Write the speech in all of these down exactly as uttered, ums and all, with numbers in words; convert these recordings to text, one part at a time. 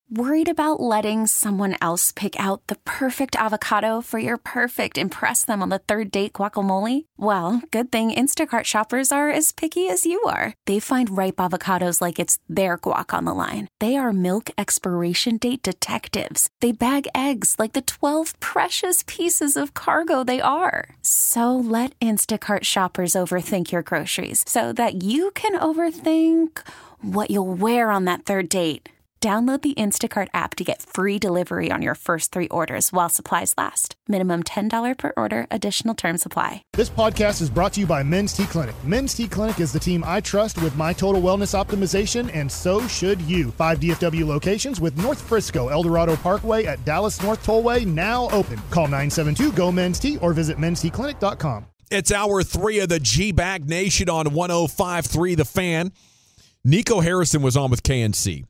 Worried about letting someone else pick out the perfect avocado for your perfect impress them on the third date guacamole? Well, good thing Instacart shoppers are as picky as you are. They find ripe avocados like it's their guac on the line. They are milk expiration date detectives. They bag eggs like the twelve precious pieces of cargo they are. So let Instacart shoppers overthink your groceries so that you can overthink what you'll wear on that third date. Download the Instacart app to get free delivery on your first three orders while supplies last. Minimum ten dollars per order. Additional terms apply. This podcast is brought to you by Men's T Clinic. Men's T Clinic is the team I trust with my total wellness optimization, and so should you. Five D F W locations with North Frisco, El Dorado Parkway at Dallas North Tollway now open. Call nine seven two, G O, Men's T or visit mens t clinic dot com. It's hour three of the G-Bag Nation on one oh five point three The Fan. Nico Harrison was on with K N C.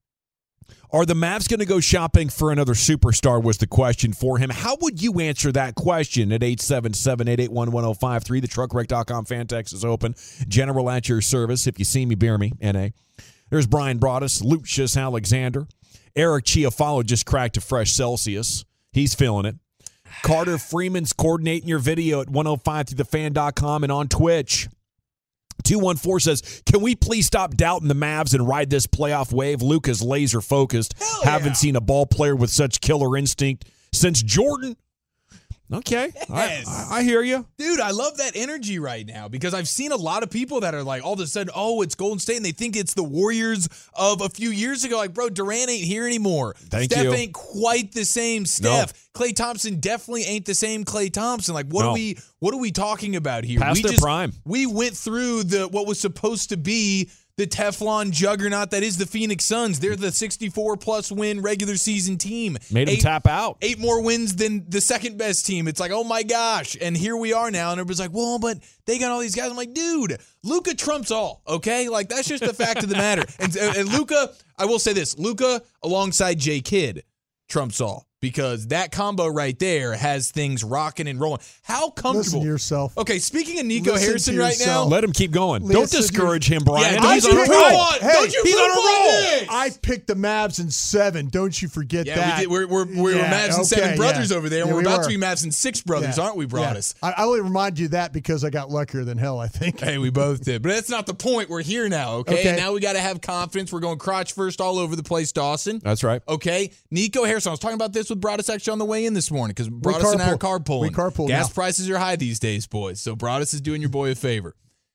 Are the Mavs going to go shopping for another superstar was the question for him. How would you answer that question at eight seven seven, eight eight one, one oh five three? The truck wreck dot com fan text is open. General at your service. If you see me, bear me, N A. There's Brian Broaddus, Lucius Alexander. Eric Chiafalo just cracked a fresh Celsius. He's feeling it. Carter Freeman's coordinating your video at one oh five three the fan dot com and on Twitch. two one four says, can we please stop doubting the Mavs and ride this playoff wave? Luka's laser focused. Hell Haven't yeah. seen a ball player with such killer instinct since Jordan. Okay, Yes. I, I hear you. Dude, I love that energy right now because I've seen a lot of people that are like, all of a sudden, oh, it's Golden State, and they think it's the Warriors of a few years ago. Like, bro, Durant ain't here anymore. Thank Steph you. ain't quite the same Steph. Klay Thompson definitely ain't the same Klay Thompson. Like, what No. are we what are we talking about here? Past we their just, prime. We went through the what was supposed to be the Teflon juggernaut that is the Phoenix Suns. They're the sixty-four plus win regular season team. Made them Eight- tap out. Eight more wins than the second best team. It's like, oh my gosh. And here we are now. And everybody's like, well, but they got all these guys. I'm like, dude, Luka trumps all, okay? Like, that's just the fact of the matter. And, and Luka, I will say this, Luka alongside J. Kidd trumps all. Because that combo right there has things rocking and rolling. How comfortable? Listen to yourself. Okay, speaking of Nico Listen Harrison to right yourself. Let him keep going. Listen Don't discourage him, Brian. Yeah, he's don't on a you roll. poop on- Hey, don't you he's poop on a roll. this. I picked the Mavs in seven. Don't you forget Yeah, that. we did. We're, we're, we're Yeah, Mavs and okay, seven brothers yeah. over there. And Yeah, we're we about were. to be Mavs and six brothers, Yeah. aren't we, Yeah. Broaddus? I, I only remind you that because I got luckier than hell, I think. Hey, we both did. But that's not the point. We're here now, okay? Okay. Now we got to have confidence. We're going crotch first all over the place, Dawson. That's right. Okay, Nico Harrison. I was talking about this with Broaddus actually on the way in this morning because Broaddus and I are carpool. carpooling. We carpool Gas now. prices are high these days, boys. So Broaddus is doing your boy a favor.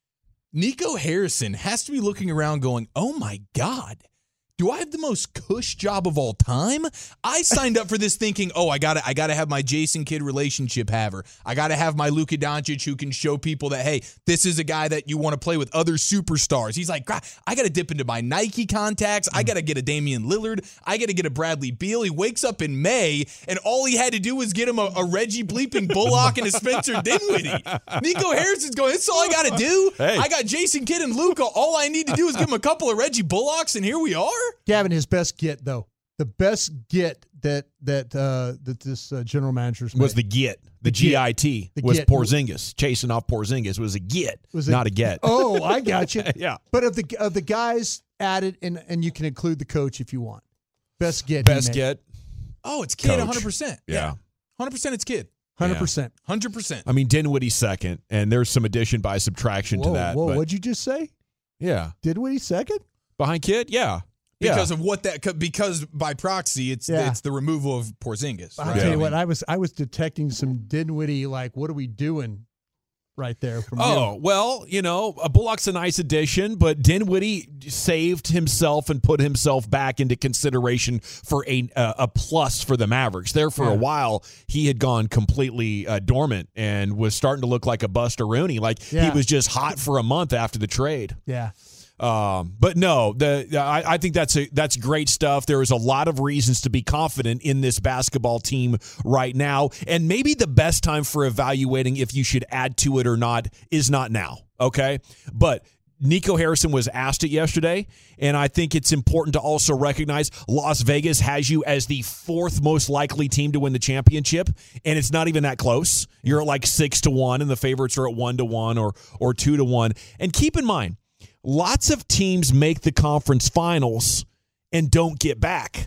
Nico Harrison has to be looking around going, oh my God. Do I have the most cush job of all time? I signed up for this thinking, oh, I gotta, I gotta have my Jason Kidd relationship haver. I gotta have my Luka Doncic who can show people that, hey, this is a guy that you want to play with other superstars. He's like, "God, I gotta dip into my Nike contacts. I gotta get a Damian Lillard. I gotta get a Bradley Beal. He wakes up in May, and all he had to do was get him a, a Reggie bleeping Bullock and a Spencer Dinwiddie. Nico Harrison's going, that's all I gotta do. Hey. I got Jason Kidd and Luka. All I need to do is give him a couple of Reggie Bullocks, and here we are. Gavin, his best get, though. The best get that that uh, that this uh, general manager's Was the made. get. The, The G get. I T The was get. Porzingis. Chasing off Porzingis was a get, Was it- not a get. Oh, I got you. Yeah. But of the of the guys added, and and you can include the coach if you want. Best get. he Best made. get. Oh, it's Kid Coach. one hundred percent. Yeah. one hundred percent it's Kid. one hundred percent. one hundred percent. I mean, Dinwiddie second, and there's some addition by subtraction Whoa, to that. whoa, but what'd you just say? yeah. Dinwiddie second? Behind Kid? Yeah. Because yeah. of what that, because by proxy, it's Yeah. it's the removal of Porzingis. I'll right? tell Yeah. you what, I was I was detecting some Dinwiddie, like, what are we doing right there from Oh, you. well, you know, a Bullock's a nice addition, but Dinwiddie saved himself and put himself back into consideration for a uh, a plus for the Mavericks. There for Yeah. a while, he had gone completely uh, dormant and was starting to look like a Buster Rooney. Like he Yeah. was just hot for a month after the trade. Yeah. Um, but no, the I, I think that's a, that's great stuff. There is a lot of reasons to be confident in this basketball team right now, and maybe the best time for evaluating if you should add to it or not is not now. Okay, but Nico Harrison was asked it yesterday, and I think it's important to also recognize Las Vegas has you as the fourth most likely team to win the championship, and it's not even that close. You're at like six to one, and the favorites are at one to one or or two to one. And keep in mind, lots of teams make the conference finals and don't get back.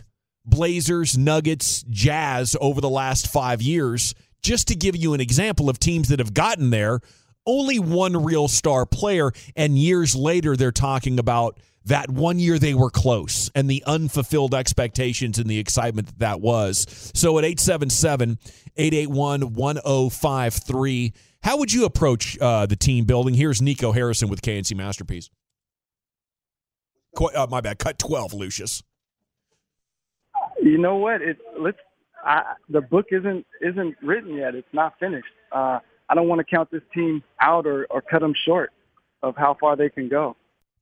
Blazers, Nuggets, Jazz over the last five years, just to give you an example of teams that have gotten there, only one real star player, and years later they're talking about that one year they were close and the unfulfilled expectations and the excitement that that was. So at eight seven seven, eight eight one, one oh five three, how would you approach uh, the team building? Here's Nico Harrison with K N C Masterpiece. Qu- uh, my bad, cut twelve, Lucius. You know what? It's let's. I, the book isn't isn't written yet. It's not finished. Uh, I don't want to count this team out or, or cut them short of how far they can go.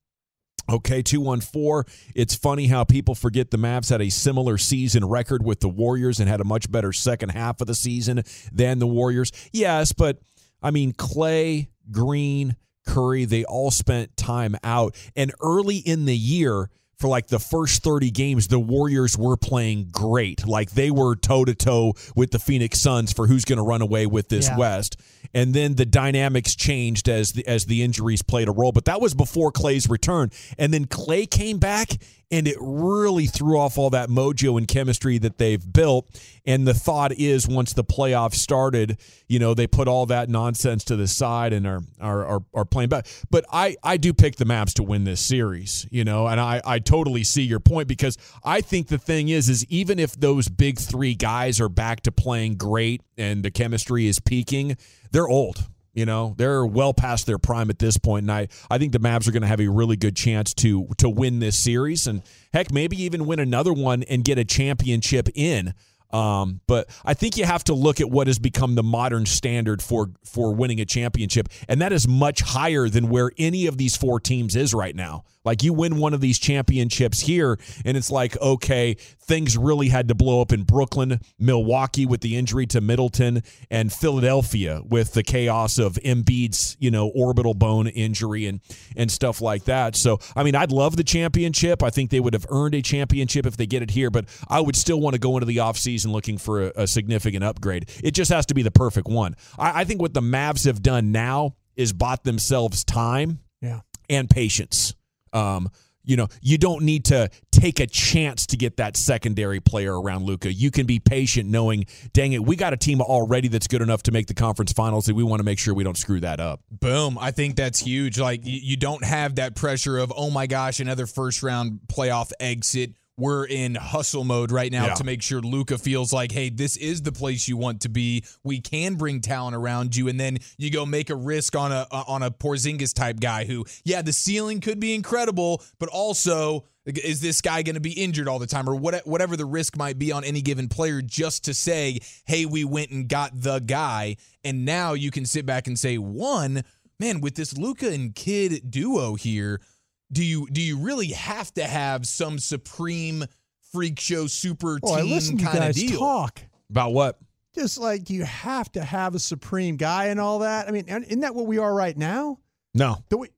Okay, two one four. It's funny how people forget the Mavs had a similar season record with the Warriors and had a much better second half of the season than the Warriors. Yes, but, I mean, Clay, Green, Curry, they all spent time out. And early in the year, for like the first thirty games, the Warriors were playing great. Like they were toe-to-toe with the Phoenix Suns for who's going to run away with this Yeah. West. And then the dynamics changed as the, as the injuries played a role. But that was before Clay's return. And then Clay came back, and it really threw off all that mojo and chemistry that they've built. And the thought is once the playoffs started, you know, they put all that nonsense to the side and are are are, are playing back. But I, I do pick the Mavs to win this series, you know, and I, I totally see your point because I think the thing is, is even if those big three guys are back to playing great and the chemistry is peaking, they're old. You know, they're well past their prime at this point, and I, I think the Mavs are going to have a really good chance to to win this series and, heck, maybe even win another one and get a championship in. Um, but I think you have to look at what has become the modern standard for, for winning a championship, and that is much higher than where any of these four teams is right now. Like you win one of these championships here, and it's like, okay, things really had to blow up in Brooklyn, Milwaukee with the injury to Middleton, and Philadelphia with the chaos of Embiid's, you know, orbital bone injury and and stuff like that. So, I mean, I'd love the championship. I think they would have earned a championship if they get it here, but I would still want to go into the offseason looking for a, a significant upgrade. It just has to be the perfect one. I, I think what the Mavs have done now is bought themselves time Yeah. and patience. Um, you know, you don't need to take a chance to get that secondary player around Luka. You can be patient knowing, dang it, we got a team already that's good enough to make the conference finals, and we want to make sure we don't screw that up. Boom. I think that's huge. Like, you don't have that pressure of, oh my gosh, another first-round playoff exit. We're in hustle mode right now Yeah. to make sure Luka feels like, hey, this is the place you want to be. We can bring talent around you, and then you go make a risk on a on a Porzingis type guy who, yeah, the ceiling could be incredible, but also, is this guy going to be injured all the time, or what, whatever the risk might be on any given player, just to say, hey, we went and got the guy, and now you can sit back and say, one, man, with this Luka and Kid duo here, Do you do you really have to have some supreme freak show super Oh, I team listen to you kind of guys deal? talk. About what? Just like you have to have a supreme guy and all that. I mean, isn't that what we are right now? No. Do we?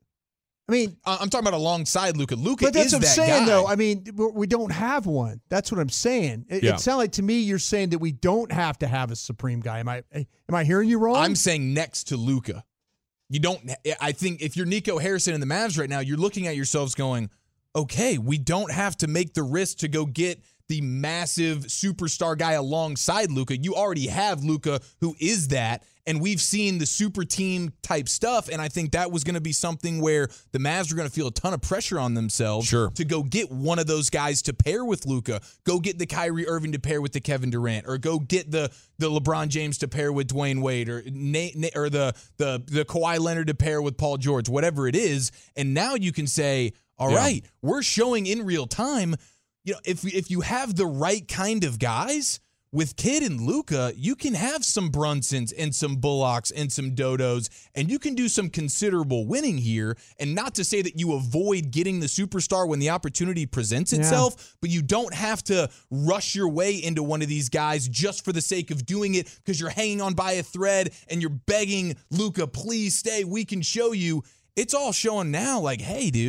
I mean, I- I'm talking about alongside Luka. Luka but that's is what I'm that saying, guy. though. I mean, we we don't have one. That's what I'm saying. It, Yeah. it sounds like to me you're saying that we don't have to have a supreme guy. Am I? Am I hearing you wrong? I'm saying next to Luka. You don't. I think if you're Nico Harrison and the Mavs right now, you're looking at yourselves going, okay, we don't have to make the risk to go get the massive superstar guy alongside Luka. You already have Luka, who is that, and we've seen the super team type stuff, and I think that was going to be something where the Mavs are going to feel a ton of pressure on themselves Sure. to go get one of those guys to pair with Luka, go get the Kyrie Irving to pair with the Kevin Durant, or go get the the LeBron James to pair with Dwayne Wade, or Na- Na- or the the the Kawhi Leonard to pair with Paul George, whatever it is, and now you can say, all Yeah. right, we're showing in real time. You know, if if you have the right kind of guys with Kid and Luka, you can have some Brunsons and some Bullocks and some Dodos, and you can do some considerable winning here. And not to say that you avoid getting the superstar when the opportunity presents itself, but you don't have to rush your way into one of these guys just for the sake of doing it because you're hanging on by a thread and you're begging Luka, please stay. We can show you. It's all showing now like, hey, dude,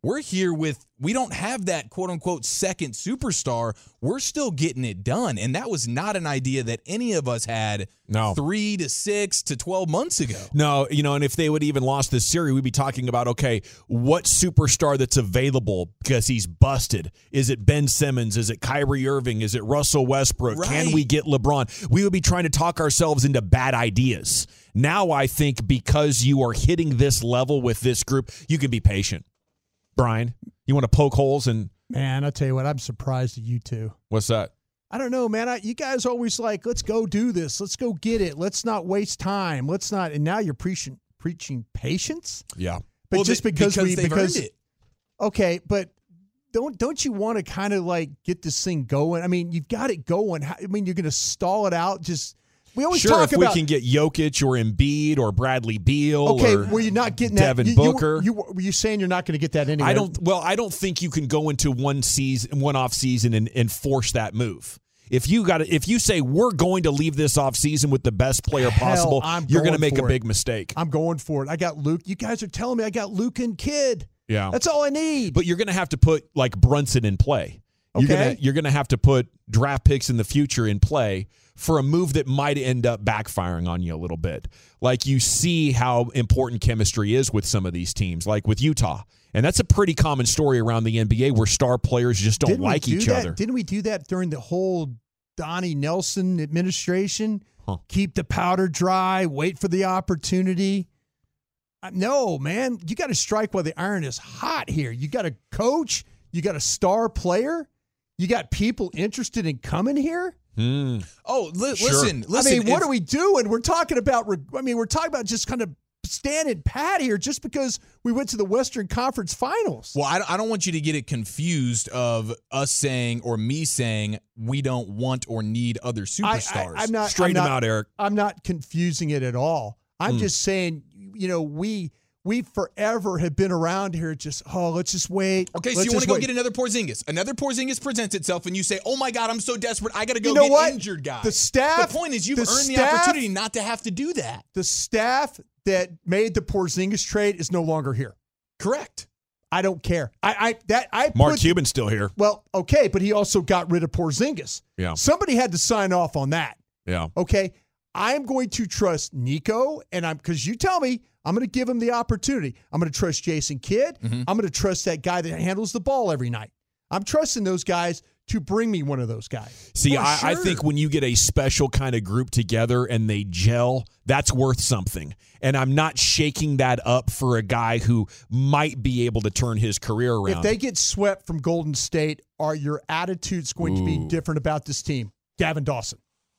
We're here with, we don't have that quote-unquote second superstar. We're still getting it done. And that was not an idea that any of us had no. three to six to twelve months ago. No, you know, and if they would even lost this series, we'd be talking about, okay, what superstar that's available because he's busted? Is it Ben Simmons? Is it Kyrie Irving? Is it Russell Westbrook? Right. Can we get LeBron? We would be trying to talk ourselves into bad ideas. Now I think because you are hitting this level with this group, you can be patient. Brian, you want to poke holes in? Man, I tell you what, I'm surprised at you two. What's that? I don't know, man. I, you guys always like, let's go do this. Let's go get it. Let's not waste time. Let's not. And now you're preaching preaching patience. Yeah, but well, just they, because, because we they've because earned it. Okay, but don't don't you want to kind of like get this thing going? I mean, you've got it going. How, I mean, you're going to stall it out. Just we always sure, talk if about. we can get Jokic or Embiid or Bradley Beal. Okay, or well, you're not getting that. Devin you, Booker. You, you, were you saying you're not going to get that anyway? I don't. Well, I don't think you can go into one season, one off season, and, and force that move. If you got, if you say we're going to leave this off season with the best player Hell, possible, I'm you're going to going make a for big it. mistake. I'm going for it. I got Luke. You guys are telling me I got Luke and Kid. Yeah, That's all I need. but you're going to have to put like Brunson in play. You're Okay. gonna you're gonna have to put draft picks in the future in play for a move that might end up backfiring on you a little bit. Like you see how important chemistry is with some of these teams, like with Utah. And that's a pretty common story around the N B A where star players just don't Didn't we like do each that? other. Didn't we do that during the whole Donnie Nelson administration? Huh. Keep the powder dry, wait for the opportunity. Uh, No, man, you got to strike while the iron is hot here. You got a coach, you got a star player, you got people interested in coming here. Hmm. Oh, li- Sure. listen, listen. I mean, what if- are we doing? We're talking about. I mean, we're talking about just kind of standing pat here, just because we went to the Western Conference Finals. Well, I don't, I don't want you to get it confused of us saying or me saying we don't want or need other superstars. I, am not Straighten I'm them not, out, Eric. I'm not confusing it at all. I'm Mm. just saying, you know, we we forever have been around here. Just oh, let's just wait. Okay, so Let's you want just to go wait. get another Porzingis. Another Porzingis presents itself, and you say, "Oh my God, I'm so desperate. I got to go You know get what? injured guys." The staff. The point is, you've the earned the staff- opportunity not to have to do that. The staff that made the Porzingis trade is no longer here. Correct. I don't care. I, I that I Mark put, Cuban's still here. Well, okay, but he also got rid of Porzingis. Yeah. Somebody had to sign off on that. Yeah. Okay, I'm going to trust Nico, and I'm because you tell me I'm going to give him the opportunity. I'm going to trust Jason Kidd. Mm-hmm. I'm going to trust that guy that handles the ball every night. I'm trusting those guys to bring me one of those guys. See, For I, I sure. think when you get a special kind of group together and they gel, that's worth something. And I'm not shaking that up for a guy who might be able to turn his career around. If they get swept from Golden State, are your attitudes going to be Ooh. different about this team? Gavin Dawson,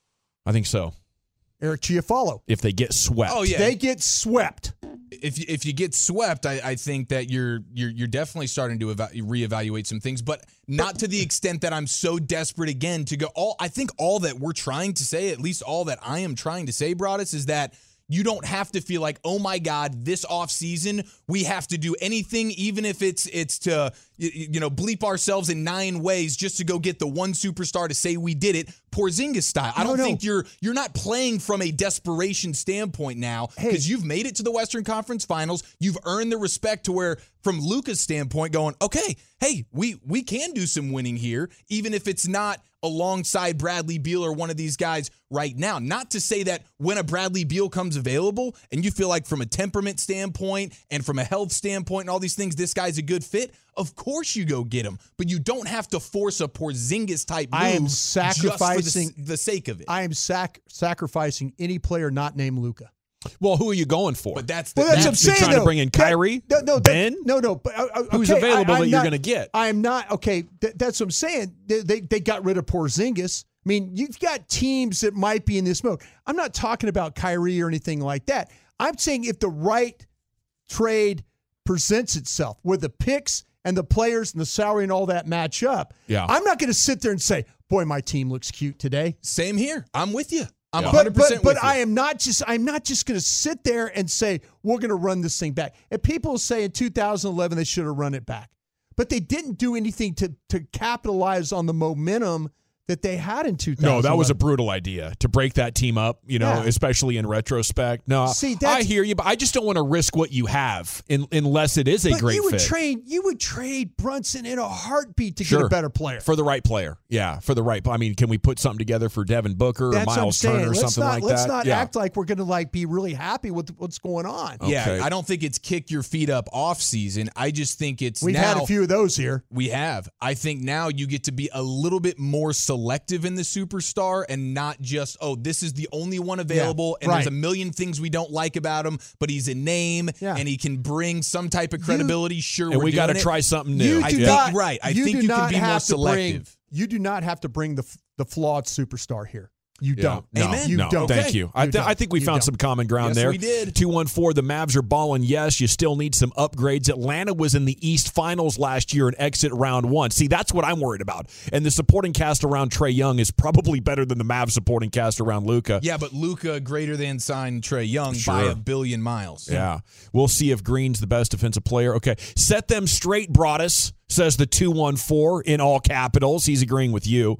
I think so. Eric Chiafalo. If they get swept. Oh yeah. They get swept. if you- if you get swept, I, I think that you're you're you're definitely starting to eva- reevaluate some things, but not to the extent that I'm so desperate again to go. All I think all that we're trying to say, at least all that I am trying to say, Broadus, is that you don't have to feel like, oh my God, this offseason we have to do anything, even if it's it's to you, you know bleep ourselves in nine ways just to go get the one superstar to say we did it, Porzingis style. I No, don't no. think you're you're not playing from a desperation standpoint now because Hey. you've made it to the Western Conference Finals. You've earned the respect to where, from Luka's standpoint, going, okay, hey, we we can do some winning here, even if it's not alongside Bradley Beal or one of these guys right now. Not to say that when a Bradley Beal comes available and you feel like from a temperament standpoint and from a health standpoint and all these things, this guy's a good fit. Of course you go get him, but you don't have to force a Porzingis type move I am just for the, sacrificing- the sake of it. I am sac- sacrificing any player not named Luka. Well, who are you going for? but that's the Well, that's You- what I'm you're saying. trying to though. bring in That- Kyrie? no, no, that- Ben? no, no. But uh, uh, Who's okay, available I, that I'm you're not- gonna get? I am not okay. Th- that's what I'm saying. They, they they got rid of Porzingis. I mean, you've got teams that might be in this mode. I'm not talking about Kyrie or anything like that. I'm saying if the right trade presents itself, where the picks and the players and the salary and all that match up, Yeah. I'm not going to sit there and say, "Boy, my team looks cute today." Same here. I'm with you. I'm Yeah. one But hundred percent but, but with you. I am not just I'm not just going to sit there and say we're going to run this thing back. And people say in two thousand eleven they should have run it back, but they didn't do anything to to capitalize on the momentum that they had in two thousand eleven. No, that was a brutal idea to break that team up, you know, Yeah. especially in retrospect. No, See, that's, I hear you, but I just don't want to risk what you have in, unless it is a but great you would fit. trade you would trade Brunson in a heartbeat to Sure. get a better player. For the right player. Yeah, for the right. I mean, can we put something together for Devin Booker That's or what I'm Miles saying. Turner or let's something not, like let's that? not yeah. act like we're going to like be really happy with what's going on. Okay. Yeah, I don't think it's kick your feet up off season. I just think it's We've now, had a few of those here. We have. I think now you get to be a little bit more selective in the superstar and not just, oh, this is the only one available Yeah, and there's right. a million things we don't like about him, but he's a name Yeah. and he can bring some type of credibility. sure, And we're we got to doing it. try something new. You I do think- not, right. I you think do you can not be more have to bring- selective. you do not have to bring the the flawed superstar here. You Yeah. don't. No, Amen. You no, don't. Thank you. I, You th- don't. I think we You found don't. some common ground Yes, there. we did. two one four, the Mavs are balling. Yes, you still need some upgrades. Atlanta was in the East Finals last year and exit round one. See, that's what I'm worried about. And the supporting cast around Trae Young is probably better than the Mavs supporting cast around Luka. Yeah, but Luka greater than signed Trae Young by Sure. a billion miles. Yeah. We'll see if Green's the best defensive player. Okay. Set them straight, Broadus, says the two one four in all capitals. He's agreeing with you.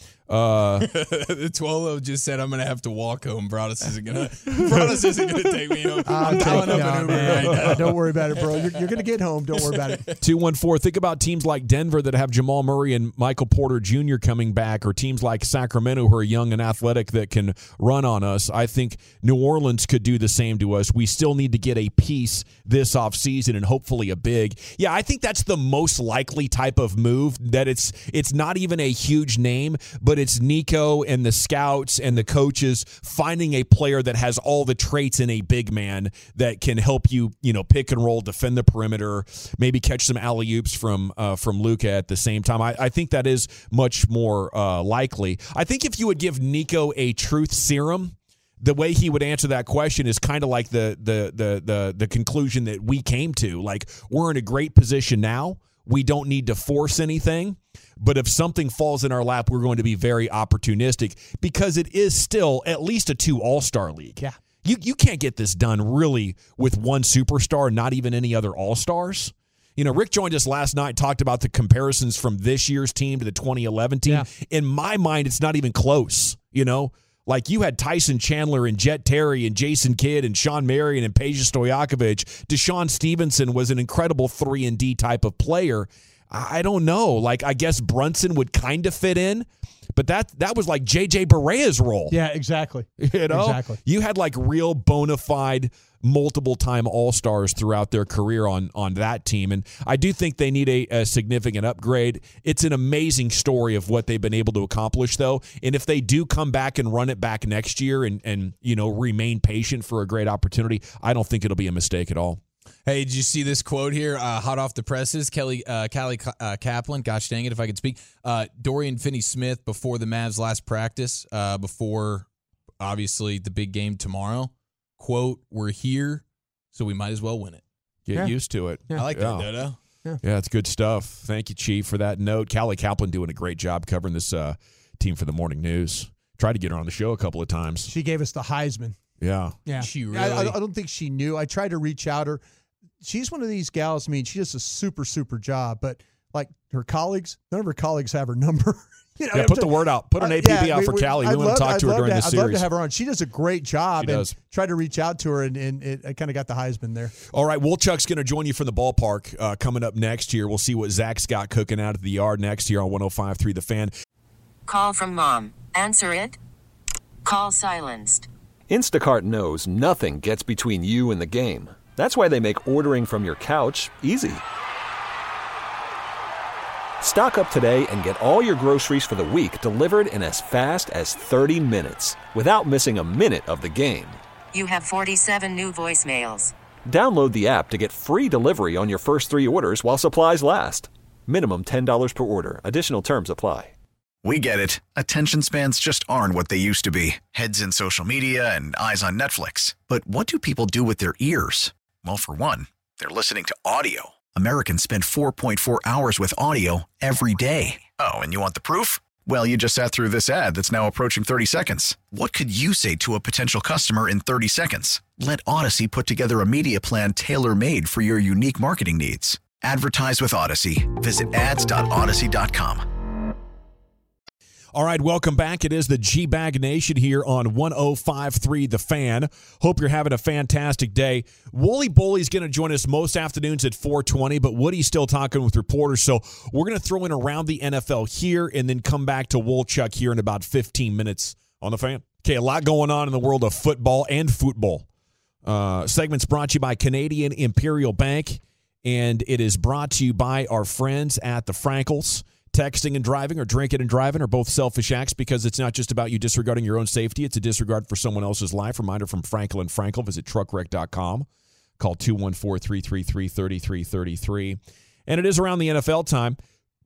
Uh, The Twolo just said I'm gonna have to walk home. Broadus isn't gonna. Broadus isn't gonna take me home. I'm calling up an Uber right now. Don't worry about it, bro. You're, you're going to get home. Don't worry about it. two one four, think about teams like Denver that have Jamal Murray and Michael Porter Junior coming back, or teams like Sacramento who are young and athletic that can run on us. I think New Orleans could do the same to us. We still need to get a piece this offseason and hopefully a big. Yeah, I think that's the most likely type of move, that it's it's not even a huge name, but it's Nico and the scouts and the coaches finding a player that has all the traits in a big man that can help you, you know, pick and roll, defend the perimeter, maybe catch some alley-oops from uh, from Luka at the same time. I, I think that is much more uh, likely. I think if you would give Nico a truth serum, the way he would answer that question is kind of like the the the the the conclusion that we came to. Like, we're in a great position now. We don't need to force anything. But if something falls in our lap, we're going to be very opportunistic, because it is still at least a two all-star league. Yeah. You you can't get this done really with one superstar, not even any other all-stars. You know, Rick joined us last night, talked about the comparisons from this year's team to the twenty eleven team. Yeah. In my mind, it's not even close, you know? Like, you had Tyson Chandler and Jet Terry and Jason Kidd and Sean Marion and Peja Stojakovic. Deshaun Stevenson was an incredible three and D type of player. I don't know. Like, I guess Brunson would kind of fit in, but that that was like J J Barea's role. Yeah, exactly. You know? Exactly. You had like real bona fide multiple-time all-stars throughout their career on on that team. And I do think they need a, a significant upgrade. It's an amazing story of what they've been able to accomplish, though. And if they do come back and run it back next year and, and you know, remain patient for a great opportunity, I don't think it'll be a mistake at all. Hey, did you see this quote here? Uh, hot off the presses, Kelly, uh, Callie uh, Kaplan. Gosh dang it, if I could speak. Uh, Dorian Finney-Smith before the Mavs' last practice, uh, before obviously the big game tomorrow. Quote: "We're here, so we might as well win it." Get Yeah. used to it. Yeah. I like Yeah. that, Dodo. Yeah, it's good stuff. Thank you, Chief, for that note. Callie Kaplan doing a great job covering this uh, team for the morning news. Tried to get her on the show a couple of times. She gave us the Heisman. Yeah. Yeah. She I, I, really- I don't think she knew. I tried to reach out her. She's one of these gals. I mean, she does a super, super job, but like her colleagues, none of her colleagues have her number. You know, Yeah, I'm put the saying? word out. Put an Uh, A P B yeah, out we- for we- Callie. We I'd want love- to talk I'd to her love during to- this I'd series. love to have her on. She does a great job. She and does. tried to reach out to her, and, and it, I kind of got the Heisman there. All right, Woolchuck's going to join you from the ballpark uh, coming up next year. We'll see what Zach's got cooking out of the yard next year on one oh five point three The Fan. Call from mom. Answer it. Call silenced. Instacart knows nothing gets between you and the game. That's why they make ordering from your couch easy. Stock up today and get all your groceries for the week delivered in as fast as thirty minutes without missing a minute of the game. You have forty-seven new voicemails. Download the app to get free delivery on your first three orders while supplies last. Minimum ten dollars per order. Additional terms apply. We get it. Attention spans just aren't what they used to be. Heads in social media and eyes on Netflix. But what do people do with their ears? Well, for one, they're listening to audio. Americans spend four point four hours with audio every day. Oh, and you want the proof? Well, you just sat through this ad that's now approaching thirty seconds. What could you say to a potential customer in thirty seconds? Let Odyssey put together a media plan tailor-made for your unique marketing needs. Advertise with Odyssey. Visit ads dot odyssey dot com. All right, welcome back. It is the G-Bag Nation here on one oh five point three The Fan. Hope you're having a fantastic day. Wooly Bully's going to join us most afternoons at four twenty, but Woody's still talking with reporters, so we're going to throw in around the N F L here and then come back to Woolchuck here in about fifteen minutes on The Fan. Okay, a lot going on in the world of football and football. Uh, segment's brought to you by Canadian Imperial Bank, and it is brought to you by our friends at the Frankels. Texting and driving or drinking and driving are both selfish acts because it's not just about you disregarding your own safety. It's a disregard for someone else's life. Reminder from Frankel and Frankel. Visit truck wreck dot com. Call two one four, three three three, three three three three. And it is around the N F L time.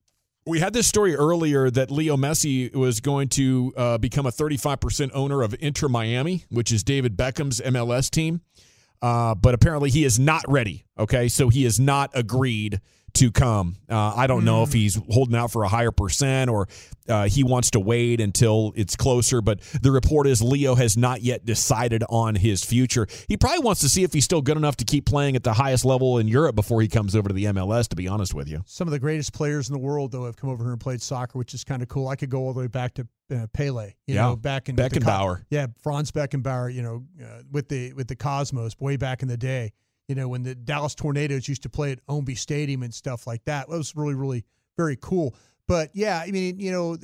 We had this story earlier that Leo Messi was going to uh, become a thirty-five percent owner of Inter Miami, which is David Beckham's M L S team. Uh, but apparently he is not ready, okay? So he has not agreed to come. Uh, I don't know if he's holding out for a higher percent or uh, he wants to wait until it's closer, but the report is Leo has not yet decided on his future. He probably wants to see if he's still good enough to keep playing at the highest level in Europe before he comes over to the M L S, to be honest with you. Some of the greatest players in the world, though, have come over here and played soccer, which is kind of cool. I could go all the way back to uh, Pele, you yeah. know, back in Beckenbauer. The, yeah, Franz Beckenbauer, you know, uh, with the with the Cosmos way back in the day. You know, when the Dallas Tornadoes used to play at Ownby Stadium and stuff like that. That was really, really very cool. But, yeah, I mean, you know,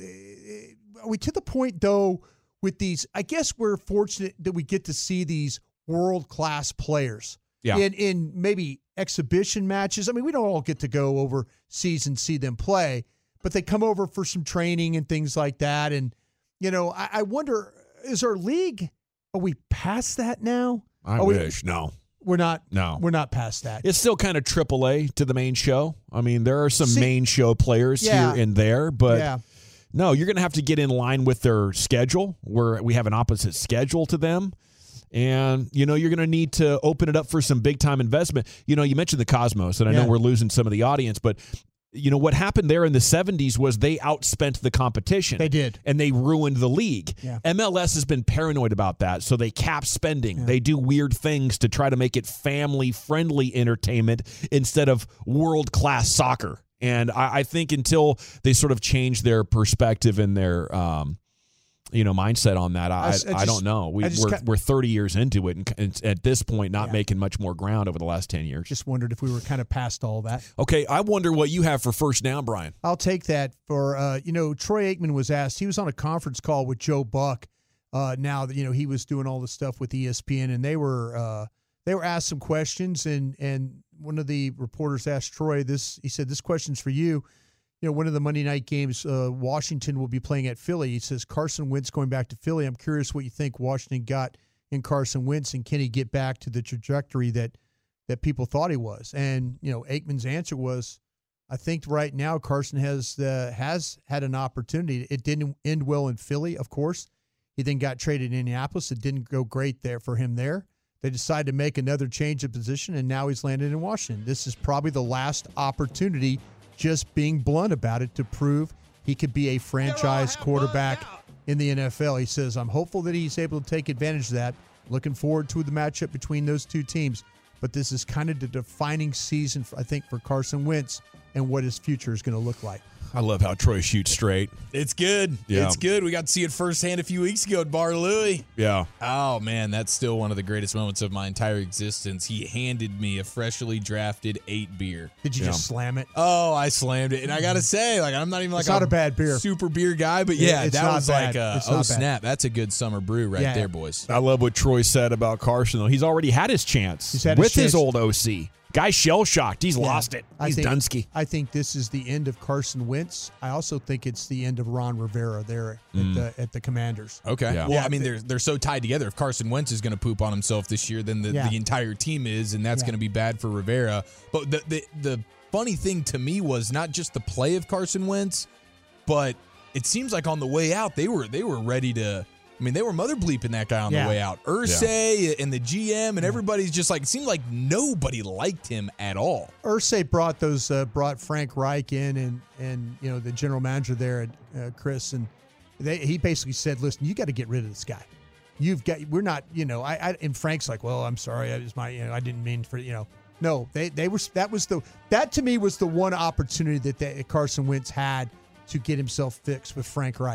are we to the point, though, with these – I guess we're fortunate that we get to see these world-class players yeah. in, in maybe exhibition matches. I mean, we don't all get to go overseas and see them play, but they come over for some training and things like that. And, you know, I, I wonder, is our league – are we past that now? I are wish. We, no. We're not. No, we're not past that. It's still kind of triple A to the main show. I mean, there are some See, main show players yeah, here and there, but yeah. no, you're going to have to get in line with their schedule, where we have an opposite schedule to them. And, you know, you're going to need to open it up for some big-time investment. You know, you mentioned the Cosmos, and I yeah. know we're losing some of the audience, but you know, what happened there in the seventies was they outspent the competition. They did. And they ruined the league. Yeah. M L S has been paranoid about that, so they cap spending. Yeah. They do weird things to try to make it family-friendly entertainment instead of world-class soccer. And I, I think until they sort of change their perspective and their um, you know, mindset on that, I, I, I, just, I don't know. We, we're, got, we're thirty years into it, and, and at this point, not yeah. making much more ground over the last ten years. Just wondered if we were kind of past all that. Okay, I wonder what you have for first down, Brian. I'll take that for, uh, you know, Troy Aikman was asked, he was on a conference call with Joe Buck. Uh, now that, you know, he was doing all the stuff with E S P N, and they were uh, they were asked some questions, and and one of the reporters asked Troy this. He said, "This question's for you. You know, one of the Monday night games, uh, Washington will be playing at Philly." He says, "Carson Wentz going back to Philly. I'm curious what you think Washington got in Carson Wentz, and can he get back to the trajectory that that people thought he was?" And you know, Aikman's answer was, "I think right now Carson has uh, has had an opportunity. It didn't end well in Philly, of course. He then got traded in Indianapolis. It didn't go great there for him there. They decided to make another change of position, and now he's landed in Washington. This is probably the last opportunity." Just being blunt about it, to prove he could be a franchise quarterback in the N F L. He says, "I'm hopeful that he's able to take advantage of that. Looking forward to the matchup between those two teams. But this is kind of the defining season, for, I think, for Carson Wentz and what his future is going to look like." I love how Troy shoots straight. It's good. Yeah. It's good. We got to see it firsthand a few weeks ago at Bar Louie. Yeah. Oh, man, that's still one of the greatest moments of my entire existence. He handed me a freshly drafted eight beer. Did you yeah. just slam it? Oh, I slammed it. And I got to say, like, I'm not even like it's not a, a bad beer. super beer guy, but yeah, it's that not was bad. like, a, it's oh, not snap. bad. That's a good summer brew right yeah. there, boys. I love what Troy said about Carson, though. He's already had his chance He's had with his, chance. his old O C. Guy shell-shocked. He's yeah. lost it. He's I think, Dunsky. I think this is the end of Carson Wentz. I also think it's the end of Ron Rivera there Mm. at the at the Commanders. Okay. Yeah. Well, Yeah. I mean, they're they're so tied together. If Carson Wentz is going to poop on himself this year, then the, Yeah. the entire team is, and that's Yeah. going to be bad for Rivera. But the, the the funny thing to me was not just the play of Carson Wentz, but it seems like on the way out they were they were ready to. I mean, they were mother bleeping that guy on Yeah. the way out. Irsay and the G M and everybody's just like, it seemed like nobody liked him at all. Irsay brought those uh, brought Frank Reich in, and and you know the general manager there, uh, Chris, and they, he basically said, "Listen, you got to get rid of this guy. You've got we're not you know I, I and Frank's like, well, I'm sorry, I was my you know I didn't mean for you know no they they were that was the that to me was the one opportunity that they, Carson Wentz had to get himself fixed with Frank Reich.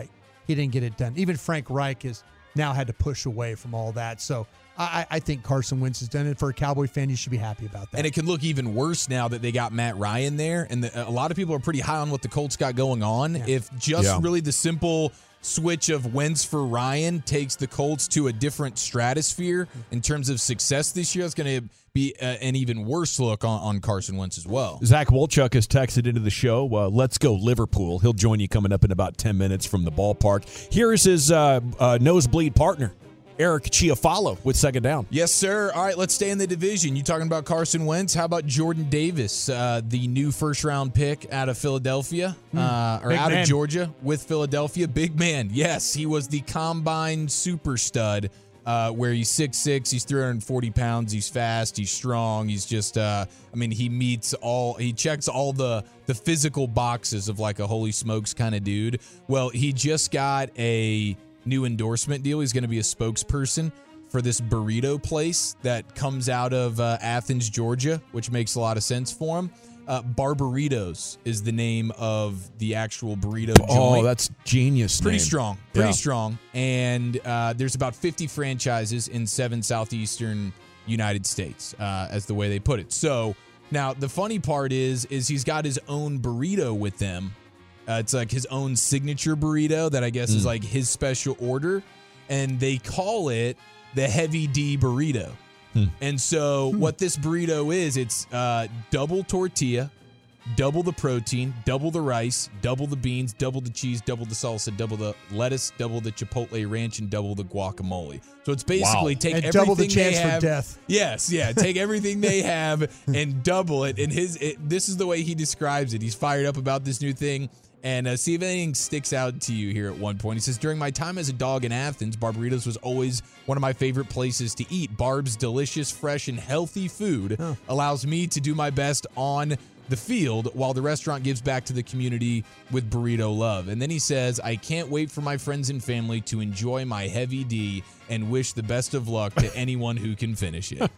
he didn't get it done. Even Frank Reich has now had to push away from all that. So I, I think Carson Wentz has done it. For a Cowboy fan, you should be happy about that. And it can look even worse now that they got Matt Ryan there. And the, a lot of people are pretty high on what the Colts got going on. Yeah. If just yeah. really the simple switch of Wentz for Ryan takes the Colts to a different stratosphere in terms of success this year, it's going to be a, an even worse look on, on Carson Wentz as well. Zach Wolchuk has texted into the show, uh, let's go Liverpool. He'll join you coming up in about ten minutes from the ballpark. Here's his uh, uh, nosebleed partner, Eric Chiafalo, with Second Down. Yes, sir. All right, let's stay in the division. You talking about Carson Wentz? How about Jordan Davis, uh, the new first-round pick out of Philadelphia, mm, uh, or out man. of Georgia with Philadelphia? Big man. Yes, he was the combine super stud, uh, where he's six six, he's three hundred forty pounds, he's fast, he's strong, he's just, uh, I mean, he meets all, he checks all the, the physical boxes of like a holy smokes kind of dude. Well, he just got a new endorsement deal. He's going to be a spokesperson for this burrito place that comes out of uh, Athens, Georgia, which makes a lot of sense for him. Uh, Barbaritos is the name of the actual burrito joint. Oh, that's genius. Pretty name. strong. Pretty yeah. strong. And uh, there's about fifty franchises in seven southeastern United States, uh, as the way they put it. So now the funny part is, is he's got his own burrito with them. Uh, it's like his own signature burrito that I guess mm. is like his special order, and they call it the Heavy D burrito. Hmm. And so hmm. what this burrito is, it's uh, double tortilla, double the protein, double the rice, double the beans, double the cheese, double the salsa, double the lettuce, double the chipotle ranch, and double the guacamole. So it's basically wow. take and everything double the chance they have. For death. Yes, yeah. Take everything they have and double it. And his it, this is the way he describes it. He's fired up about this new thing. And uh, see if anything sticks out to you here at one point. He says, during my time as a dog in Athens, Barbaritos was always one of my favorite places to eat. Barb's delicious, fresh, and healthy food oh. allows me to do my best on the field while the restaurant gives back to the community with burrito love. And then he says, I can't wait for my friends and family to enjoy my Heavy D and wish the best of luck to anyone who can finish it.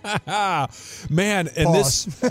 Man, and Pause. this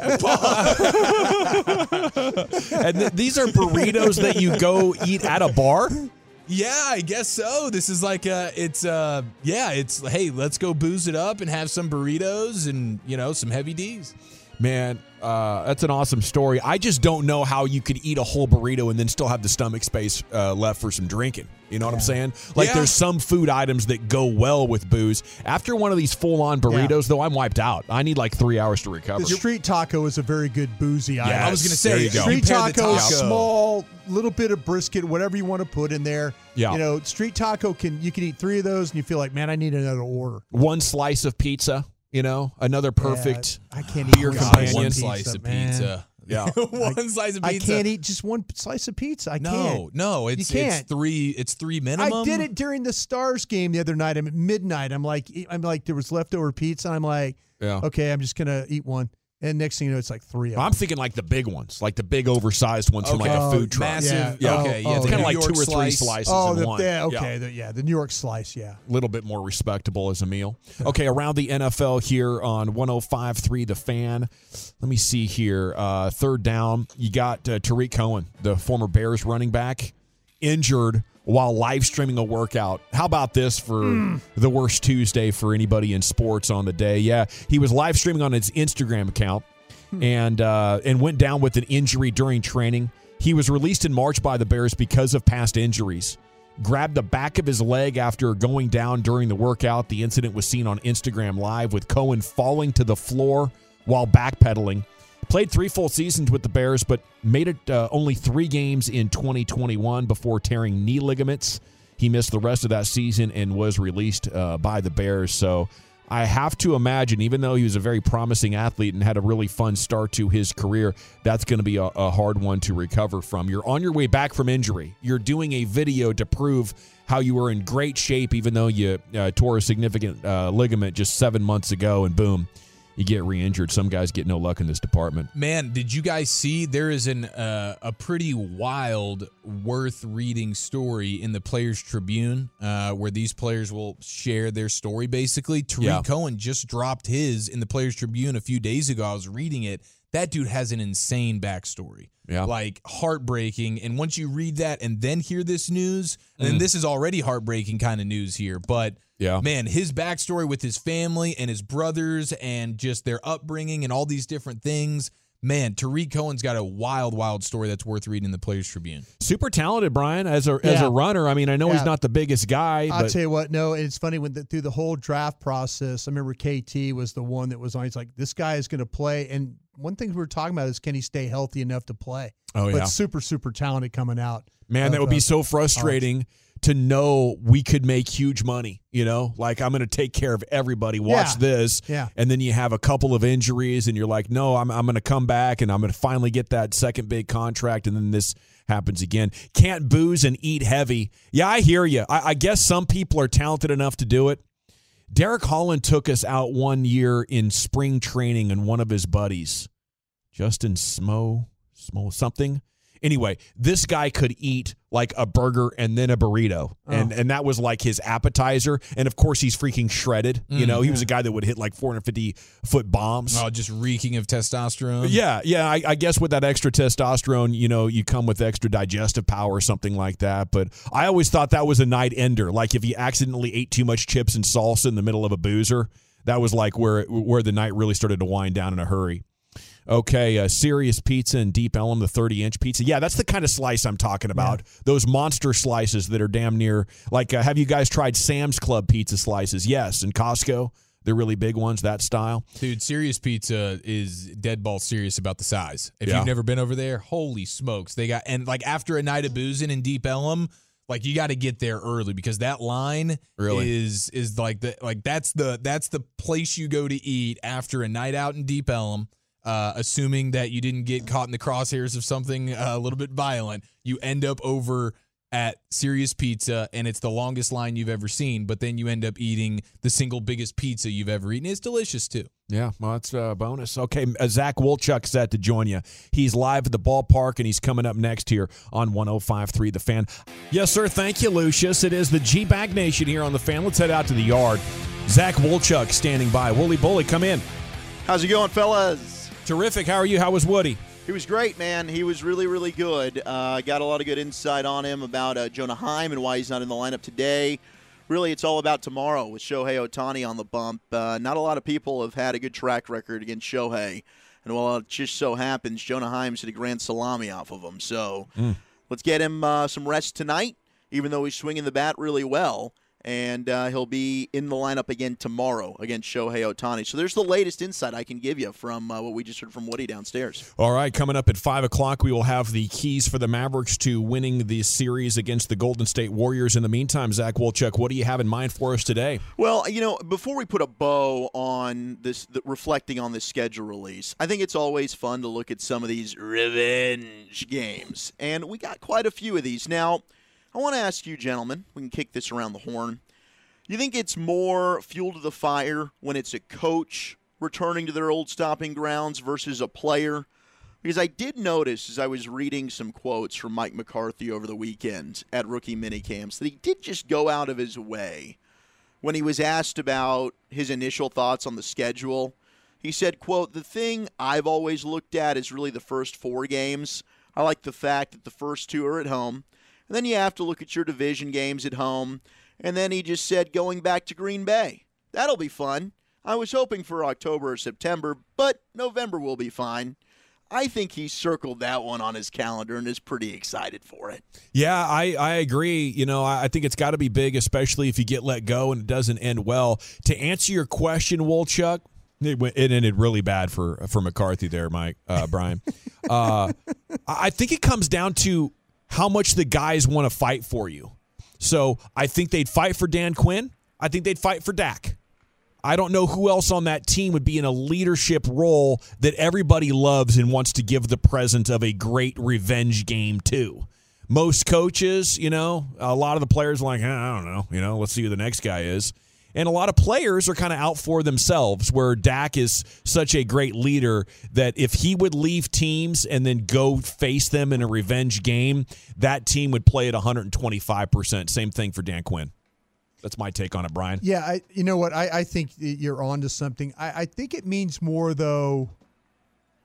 and th- these are burritos that you go eat at a bar? Yeah, I guess so. This is like a, it's uh yeah, it's hey, let's go booze it up and have some burritos and, you know, some Heavy D's. Man, uh, that's an awesome story. I just don't know how you could eat a whole burrito and then still have the stomach space uh, left for some drinking. You know what yeah. I'm saying? Like yeah. there's some food items that go well with booze. After one of these full-on burritos, yeah. though, I'm wiped out. I need like three hours to recover. The street taco is a very good boozy item. Yes. I was going to say, street taco, small, little bit of brisket, whatever you want to put in there. Yeah. You know, street taco, can you can eat three of those and you feel like, man, I need another order. One slice of pizza. You know, another perfect yeah, I can't eat beer one companion. One pizza, slice of man. pizza. Yeah, one I, slice of pizza. I can't eat just one slice of pizza. I no, can't. No, it's you can't. it's three. It's three minimum. I did it during the Stars game the other night. I'm at midnight. I'm like, I'm like, there was leftover pizza. I'm like, yeah. okay, I'm just gonna eat one. And next thing you know, it's like three of I'm them. thinking like the big ones, like the big oversized ones okay. from like a food truck. Massive. Yeah. Okay. Oh, Yeah. oh, It's kind of like York two or three slice. slices Oh, in the, one. yeah, okay. Yeah. The, yeah, the New York slice, yeah. A little bit more respectable as a meal. Okay, around the N F L here on one oh five point three The Fan. Let me see here. Uh, third down, you got uh, Tariq Cohen, the former Bears running back, injured while live streaming a workout. How about this for mm. the worst Tuesday for anybody in sports on the day? Yeah, he was live streaming on his Instagram account mm. and uh, and went down with an injury during training. He was released in March by the Bears because of past injuries. Grabbed the back of his leg after going down during the workout. The incident was seen on Instagram Live with Cohen falling to the floor while backpedaling. Played three full seasons with the Bears, but made it uh, only three games in twenty twenty-one before tearing knee ligaments. He missed the rest of that season and was released uh, by the Bears. So I have to imagine, even though he was a very promising athlete and had a really fun start to his career, that's going to be a, a hard one to recover from. You're on your way back from injury. You're doing a video to prove how you were in great shape, even though you uh, tore a significant uh, ligament just seven months ago, and boom, you get re-injured. Some guys get no luck in this department. Man, did you guys see there is an uh, a pretty wild, worth reading story in the Players Tribune uh, where these players will share their story, basically. Tariq yeah. Cohen just dropped his in the Players Tribune a few days ago. I was reading it. that dude has an insane backstory. Yeah. Like heartbreaking. And once you read that and then hear this news, mm. and this is already heartbreaking kind of news here, but yeah. man, his backstory with his family and his brothers and just their upbringing and all these different things. Man, Tariq Cohen's got a wild, wild story that's worth reading in the Players Tribune. Super talented, Brian, as a Yeah. as a runner. I mean, I know Yeah. he's not the biggest guy. I'll but tell you what, no, it's funny when the, through the whole draft process, I remember K T was the one that was always like, this guy is going to play. And one thing we were talking about is, can he stay healthy enough to play? Oh, yeah. But super, super talented coming out. Man, of, that would be uh, so frustrating to know we could make huge money, you know? Like, I'm going to take care of everybody. Watch Yeah. this. Yeah. And then you have a couple of injuries, and you're like, no, I'm, I'm going to come back, and I'm going to finally get that second big contract, and then this happens again. Can't booze and eat heavy. Yeah, I hear you. I, I guess some people are talented enough to do it. Derek Holland took us out one year in spring training, and one of his buddies, Justin Smo, Smo something. Anyway, this guy could eat like a burger and then a burrito. Oh. And and that was like his appetizer. And, of course, he's freaking shredded. Mm, you know, he yeah. was a guy that would hit like four hundred fifty foot bombs. Oh, just reeking of testosterone. Yeah, yeah. I, I guess with that extra testosterone, you know, you come with extra digestive power or something like that. But I always thought that was a night ender. Like if you accidentally ate too much chips and salsa in the middle of a boozer, that was like where, where the night really started to wind down in a hurry. Okay, uh, Serious Pizza in Deep Ellum, the thirty-inch pizza. Yeah, that's the kind of slice I'm talking about. Yeah. Those monster slices that are damn near, like, uh, have you guys tried Sam's Club pizza slices? Yes, and Costco. They're really big ones, that style. Dude, Serious Pizza is dead ball serious about the size. If yeah. you've never been over there, holy smokes. They got, and like after a night of boozing in Deep Ellum, like you got to get there early because that line really? is is like the like that's the that's the place you go to eat after a night out in Deep Ellum. Uh, assuming that you didn't get caught in the crosshairs of something uh, a little bit violent, you end up over at Serious Pizza, and it's the longest line you've ever seen, but then you end up eating the single biggest pizza you've ever eaten. It's delicious, too. Yeah, well, that's a bonus. Okay, uh, Zach Wolchuk's set to join you. He's live at the ballpark, and he's coming up next here on one oh five point three The Fan. Yes, sir. Thank you, Lucius. It is the G-Bag Nation here on The Fan. Let's head out to the yard. Zach Wolchuk standing by. Wooly Bully, come in. How's it going, fellas? Terrific. How are you? How was Woody? He was great, man. He was really, really good. I uh, got a lot of good insight on him about uh, Jonah Heim and why he's not in the lineup today. Really, it's all about tomorrow with Shohei Ohtani on the bump. Uh, not a lot of people have had a good track record against Shohei. And while it just so happens, Jonah Heim's hit a grand salami off of him. So mm. let's get him uh, some rest tonight, even though he's swinging the bat really well. And uh, he'll be in the lineup again tomorrow against Shohei Ohtani. So there's the latest insight I can give you from uh, what we just heard from Woody downstairs. All right, coming up at five o'clock, we will have the keys for the Mavericks to winning the series against the Golden State Warriors. In the meantime, Zach Wolchuk, what do you have in mind for us today? Well, you know, before we put a bow on this, the, reflecting on this schedule release, I think it's always fun to look at some of these revenge games. And we got quite a few of these. Now, I want to ask you, gentlemen, we can kick this around the horn. You think it's more fuel to the fire when it's a coach returning to their old stomping grounds versus a player? Because I did notice as I was reading some quotes from Mike McCarthy over the weekend at rookie minicamps that he did just go out of his way when he was asked about his initial thoughts on the schedule. He said, quote, "The thing I've always looked at is really the first four games. I like the fact that the first two are at home. And then you have to look at your division games at home." And then he just said, going back to Green Bay. That'll be fun. I was hoping for October or September, but November will be fine. I think he circled that one on his calendar and is pretty excited for it. Yeah, I, I agree. You know, I think it's got to be big, especially if you get let go and it doesn't end well. To answer your question, Wolchuk, it, it ended really bad for, for McCarthy there, Mike, uh, Brian. uh, I think it comes down to how much the guys want to fight for you. So I think they'd fight for Dan Quinn. I think they'd fight for Dak. I don't know who else on that team would be in a leadership role that everybody loves and wants to give the present of a great revenge game to. Most coaches, you know, a lot of the players are like, eh, I don't know, you know, let's see who the next guy is. And a lot of players are kind of out for themselves, where Dak is such a great leader that if he would leave teams and then go face them in a revenge game, that team would play at one hundred twenty-five percent. Same thing for Dan Quinn. That's my take on it, Brian. Yeah, I, you know what? I, I think you're on to something. I, I think it means more, though.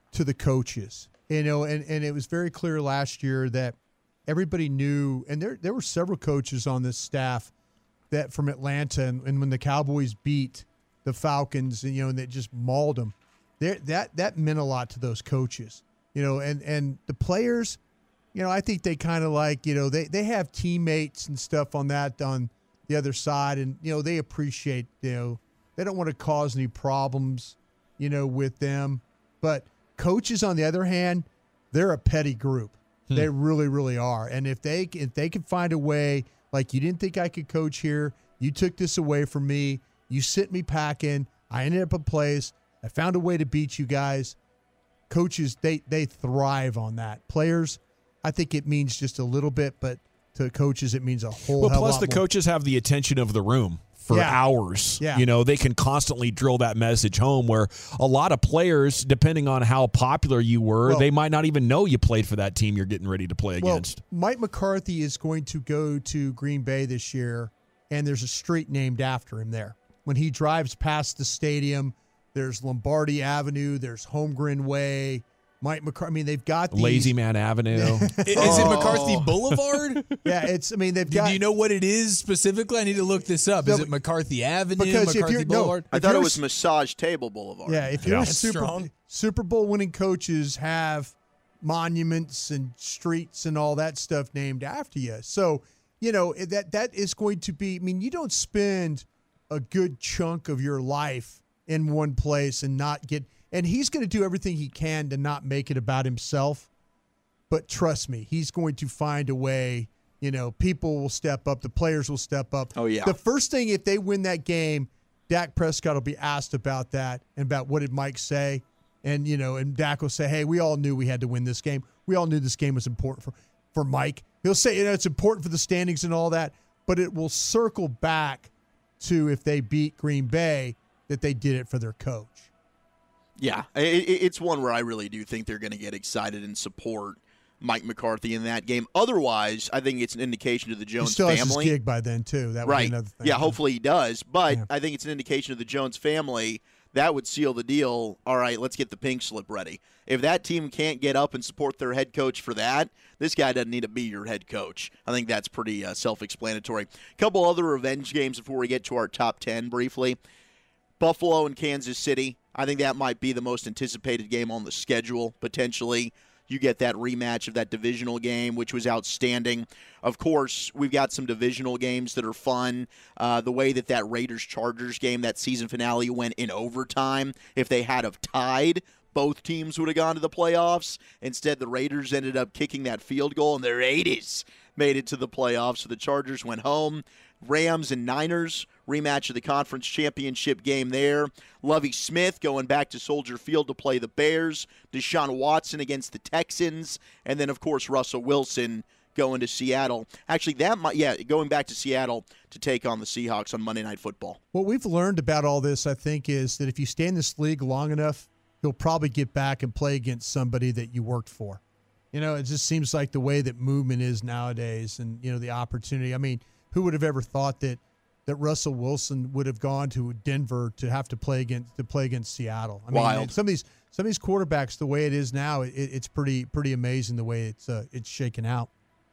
to the coaches. You know, and, and it was very clear last year that everybody knew, and there there were several coaches on this staff that from Atlanta, and, and when the Cowboys beat the Falcons, and you know, and they just mauled them, that that meant a lot to those coaches. You know, and, and the players, you know, I think they kind of like, you know, they, they have teammates and stuff on that on the other side, and you know, they appreciate, you know, they don't want to cause any problems, you know, with them. But coaches, on the other hand, they're a petty group. Hmm. They really, really are. And if they if they can find a way, like, you didn't think I could coach here, you took this away from me, you sent me packing, I ended up a place, I found a way to beat you guys. Coaches, they they thrive on that. Players, I think it means just a little bit, but to coaches, it means a whole well, hell plus lot the more. coaches have the attention of the room for Yeah. hours. Yeah. You know, they can constantly drill that message home, where a lot of players, depending on how popular you were, Well- they might not even know you played for that team you're getting ready to play Well, against. Mike McCarthy is going to go to Green Bay this year, and there's a street named after him there. When he drives past the stadium, there's Lombardi Avenue, there's Holmgren Way, Mike McCarthy. I mean, they've got these. Lazy Man Avenue. Is it McCarthy Boulevard? Yeah, it's. I mean, they've Do, got. do you know what it is specifically? I need to look this up. No, is but- it McCarthy Avenue, because if McCarthy you're- no, Boulevard? I If thought it you're was s- Massage Table Boulevard. Yeah, if you're Yeah. a That's Super, strong. Super Bowl winning coaches have monuments and streets and all that stuff named after you. So, you know, that that is going to be, I mean, you don't spend a good chunk of your life in one place and not get, and he's going to do everything he can to not make it about himself. But trust me, he's going to find a way. You know, people will step up. The players will step up. Oh, yeah. The first thing, if they win that game, Dak Prescott will be asked about that and about what did Mike say. And, you know, and Dak will say, hey, we all knew we had to win this game. We all knew this game was important for, for Mike. He'll say, you know, it's important for the standings and all that, but it will circle back to if they beat Green Bay, that they did it for their coach. Yeah, it, it- it's one where I really do think they're going to get excited and support Mike McCarthy in that game. Otherwise, I think it's an indication to the He Jones still has family. his gig by then, too. That would Right. be another thing. Yeah, hopefully he does. But Yeah. I think it's an indication to the Jones family that would seal the deal. All right, let's get the pink slip ready. If that team can't get up and support their head coach for that, this guy doesn't need to be your head coach. I think that's pretty uh, self-explanatory. A couple other revenge games before we get to our top ten briefly. Buffalo and Kansas City. I think that might be the most anticipated game on the schedule, potentially. You get that rematch of that divisional game, which was outstanding. Of course, we've got some divisional games that are fun. Uh, the way that that Raiders-Chargers game, that season finale, went in overtime. If they had have tied, both teams would have gone to the playoffs. Instead, the Raiders ended up kicking that field goal, and the Raiders made it to the playoffs. So the Chargers went home. Rams and Niners, rematch of the conference championship game there. Lovie Smith going back to Soldier Field to play the Bears. Deshaun Watson against the Texans. And then, of course, Russell Wilson going to Seattle. Actually, that might, yeah, going back to Seattle to take on the Seahawks on Monday Night Football. What we've learned about all this, I think, is that if you stay in this league long enough, you'll probably get back and play against somebody that you worked for. You know, it just seems like the way that movement is nowadays and, you know, the opportunity. I mean, who would have ever thought that that Russell Wilson would have gone to Denver to have to play against to play against Seattle? I mean, Wild. some of these some of these quarterbacks, the way it is now, it, it's pretty pretty amazing the way it's uh, it's shaken out.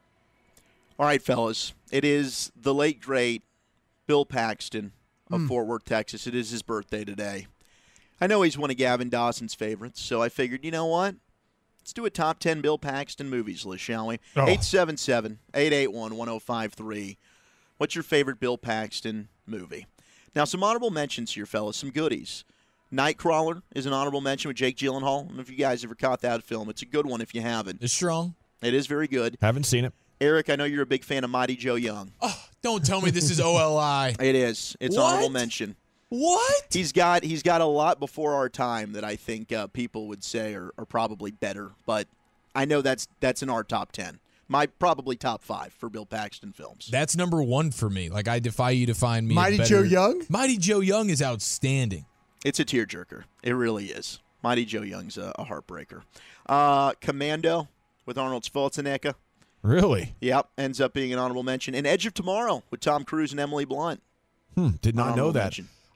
All right, fellas. It is the late, great Bill Paxton of Mm. Fort Worth, Texas. It is his birthday today. I know he's one of Gavin Dawson's favorites, so I figured, you know what? Let's do a top ten Bill Paxton movies list, shall we? Oh. eight seven seven, eight eight one, one oh five three. What's your favorite Bill Paxton movie? Now, some honorable mentions here, fellas, some goodies. Nightcrawler is an honorable mention with Jake Gyllenhaal. I don't know if you guys ever caught that film. It's a good one if you haven't. It's strong. It is very good. Haven't seen it. Eric, I know you're a big fan of Mighty Joe Young. Oh, don't tell me this is O L I. It is. It's What? honorable mention. What? He's got he's got a lot before our time that I think uh, people would say are, are probably better, but I know that's that's in our top ten. My probably top five for Bill Paxton films. That's number one for me. Like, I defy you to find me. a Mighty better- Joe Young? Mighty Joe Young is outstanding. It's a tearjerker. It really is. Mighty Joe Young's a, a heartbreaker. Uh, Commando with Arnold Schwarzenegger. Really? Yep, ends up being an honorable mention. And Edge of Tomorrow with Tom Cruise and Emily Blunt. Hmm, did not know Honorable that. mention.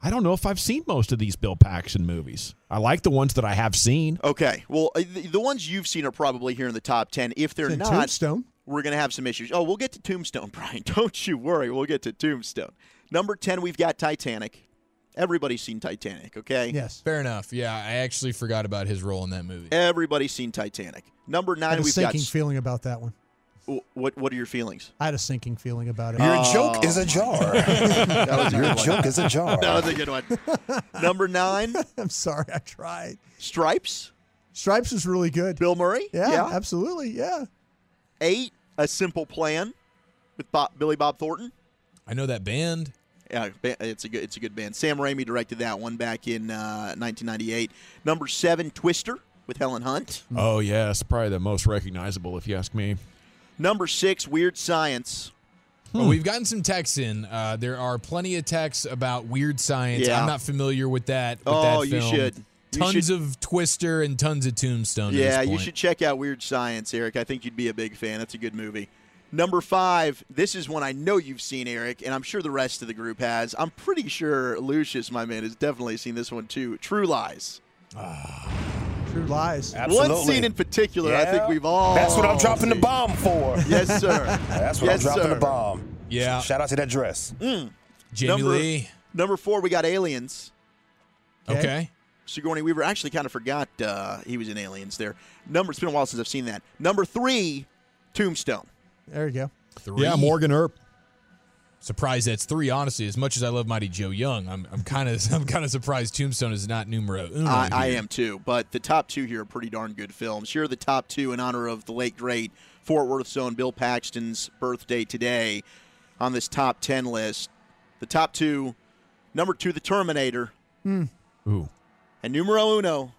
I don't know if I've seen most of these Bill Paxton movies. I like the ones that I have seen. Okay. Well, uh, the, the ones you've seen are probably here in the top ten. If they're It's in not, Tombstone. we're going to have some issues. Oh, we'll get to Tombstone, Brian. Don't you worry. We'll get to Tombstone. Number ten, we've got Titanic. Everybody's seen Titanic, okay? Yes. Fair enough. Yeah, I actually forgot about his role in that movie. Everybody's seen Titanic. Number I nine, had a we've got. sinking feeling about that one. What What are your feelings? I had a sinking feeling about it. Your Oh, joke is a jar. That was a Your good one. joke is a jar. That was a good one. Number nine, I'm sorry, I tried. Stripes. Stripes is really good. Bill Murray. Yeah, absolutely. Yeah. Eight, A Simple Plan with Bob, Billy Bob Thornton. I know that band. Yeah, it's a good it's a good band. Sam Raimi directed that one back in uh, nineteen ninety-eight. Number seven, Twister with Helen Hunt. Oh, yes. Probably the most recognizable, if you ask me. Number six, Weird Science. Well, we've gotten some texts in. Uh, there are plenty of texts about Weird Science. Yeah. I'm not familiar with that. With Oh, that you film. should. You Tons should. of Twister and tons of Tombstone. at Yeah, this you point. should check out Weird Science, Eric. I think you'd be a big fan. That's a good movie. Number five, this is one I know you've seen, Eric, and I'm sure the rest of the group has. I'm pretty sure Lucius, my man, has definitely seen this one too. True Lies. True Lies. Absolutely. One scene in particular, I Yeah. think we've all. That's what I'm dropping the seen. bomb for. Yes, sir. That's what Yes, I'm dropping sir. the bomb. Yeah. Shout out to that dress. Mm. Jamie Number- Lee. Number four, we got Aliens. Okay. Okay. Sigourney Weaver. Actually, kind of forgot uh, he was in Aliens there. Number. It's been a while since I've seen that. Number three, Tombstone. There you go. Three. Yeah, Morgan Earp. Surprised that's three. Honestly, as much as I love Mighty Joe Young, I'm I'm kind of I'm kind of surprised Tombstone is not numero uno. I, I here. am too, but the top two here are pretty darn good films. Here are the top two in honor of the late great Fort Worth's own Bill Paxton's birthday today on this top ten list. The top two, number two, The Terminator, Hmm. Ooh. and numero uno,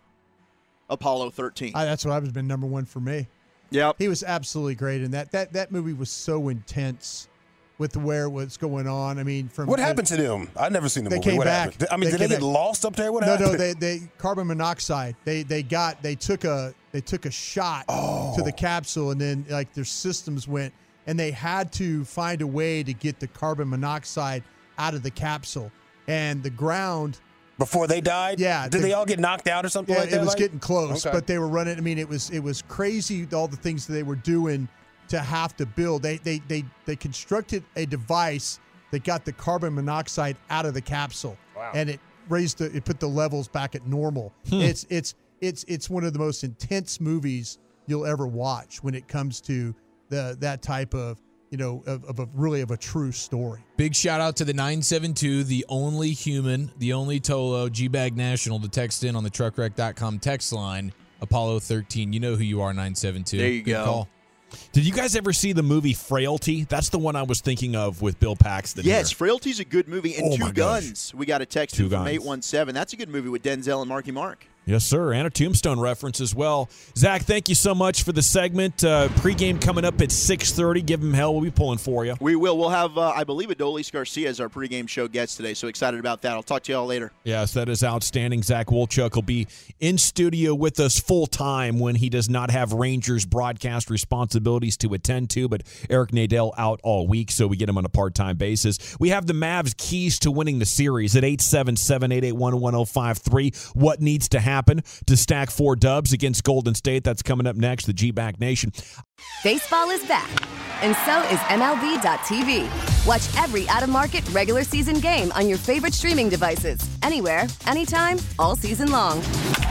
Apollo thirteen. I, that's what I've been number one for me. Yep. He was absolutely great in that. That that movie was so intense with where what's going on. I mean, from What happened to them? I've never seen the They movie. came what back. happened? I mean, They did they came get back. lost up there? What no, happened? no, they they carbon monoxide. They they got they took a they took a shot Oh. to the capsule, and then like their systems went, and they had to find a way to get the carbon monoxide out of the capsule, and the ground. Before they died? Yeah. Did the- they all get knocked out or something Yeah, like that? it was like? getting close, Okay. but they were running. I mean, it was it was crazy all the things that they were doing to have to build. They they they they constructed a device that got the carbon monoxide out of the capsule, Wow. and it raised the it put the levels back at normal. It's it's it's it's one of the most intense movies you'll ever watch when it comes to the that type of you know of, of a really of a true story. Big shout out to the nine seven two, the only human, the only Tolo, G-Bag National, to text in on the truck wreck dot com text line, Apollo thirteen. You know who you are, nine seven two. There you Good go. Call. Did you guys ever see the movie Frailty? That's the one I was thinking of with Bill Paxton. Yes, here. Frailty's a good movie. And Oh, Two my gosh. Guns. We got a text Two in from Guns. eight one seven. That's a good movie with Denzel and Marky Mark. Yes, sir. And a Tombstone reference as well. Zach, thank you so much for the segment. Uh, pregame coming up at six thirty. Give him hell. We'll be pulling for you. We will. We'll have, uh, I believe, Adolis Garcia as our pregame show gets today. So excited about that. I'll talk to you all later. Yes, that is outstanding. Zach Wolchuk will be in studio with us full time when he does not have Rangers broadcast responsibilities to attend to, but Eric Nadel out all week, so we get him on a part-time basis. We have the Mavs keys to winning the series at eight seven seven, eight eight one, one oh five three. What needs to happen to stack four dubs against Golden State? That's coming up next, the G-Back Nation. Baseball is back, and so is M L B dot T V. Watch every out-of-market regular season game on your favorite streaming devices, anywhere, anytime, all season long.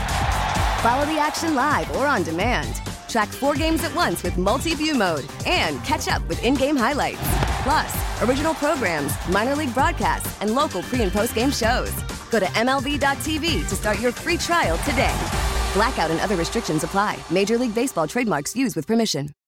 Follow the action live or on demand. Track four games at once with multi-view mode and catch up with in-game highlights. Plus, original programs, minor league broadcasts, and local pre- and post-game shows. Go to M L B dot T V to start your free trial today. Blackout and other restrictions apply. Major League Baseball trademarks used with permission.